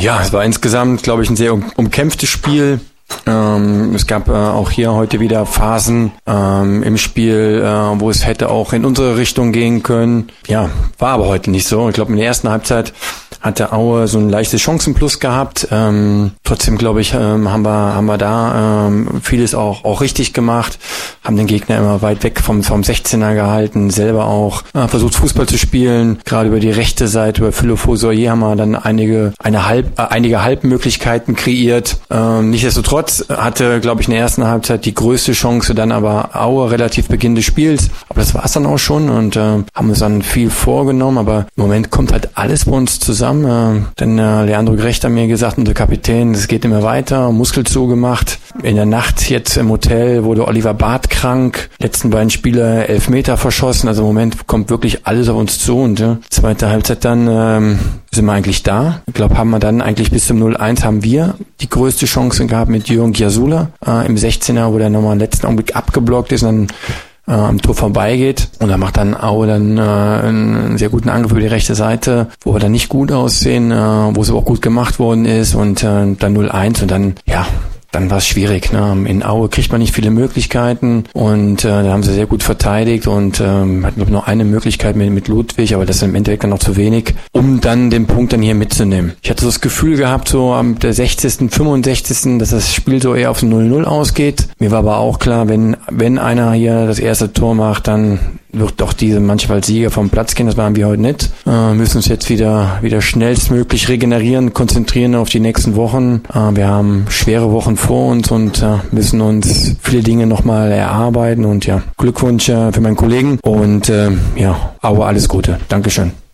Ja, es war insgesamt, glaube ich, ein sehr umkämpftes Spiel. Es gab auch hier heute wieder Phasen im Spiel, wo es hätte auch in unsere Richtung gehen können. Ja, war aber heute nicht so. Ich glaube, in der ersten Halbzeit hatte Aue so ein leichtes Chancenplus gehabt. Trotzdem, glaube ich, haben wir da vieles auch richtig gemacht, haben den Gegner immer weit weg vom 16er gehalten, selber auch versucht Fußball zu spielen. Gerade über die rechte Seite, über Philofo-Soyer haben wir dann einige Halbmöglichkeiten kreiert. Nichtsdestotrotz hatte, glaube ich, in der ersten Halbzeit die größte Chance dann aber Aue relativ Beginn des Spiels. Aber das war es dann auch schon und haben uns dann viel vorgenommen. Aber im Moment kommt halt alles bei uns zusammen. Denn Leandro Grecht hat mir gesagt, unser Kapitän, es geht immer weiter, Muskel zugemacht. In der Nacht jetzt im Hotel wurde Oliver Barth krank. Letzten beiden Spiele 11 Meter verschossen. Also im Moment kommt wirklich alles auf uns zu. Und zweite Halbzeit dann sind wir eigentlich da. Ich glaube, haben wir dann eigentlich bis zum 0-1 haben wir die größte Chance gehabt mit Jürgen Giasula im 16er, wo der nochmal im letzten Augenblick abgeblockt ist und dann am Tor vorbeigeht. Und da macht dann Aue dann einen sehr guten Angriff über die rechte Seite, wo wir dann nicht gut aussehen, wo es aber auch gut gemacht worden ist und dann 0-1 und dann, ja, dann war es schwierig. Ne? In Aue kriegt man nicht viele Möglichkeiten und da haben sie sehr gut verteidigt und hatten noch eine Möglichkeit mit Ludwig, aber das ist im Endeffekt dann noch zu wenig, um dann den Punkt dann hier mitzunehmen. Ich hatte so das Gefühl gehabt, so am der 60., 65., dass das Spiel so eher auf 0-0 ausgeht. Mir war aber auch klar, wenn einer hier das erste Tor macht, dann wird doch diese manchmal Sieger vom Platz gehen. Das waren wir heute nicht. Müssen uns jetzt wieder schnellstmöglich regenerieren, konzentrieren auf die nächsten Wochen. Wir haben schwere Wochen vor uns und müssen uns viele Dinge nochmal erarbeiten. Und ja, Glückwunsch für meinen Kollegen und ja, Aue, alles Gute. Dankeschön.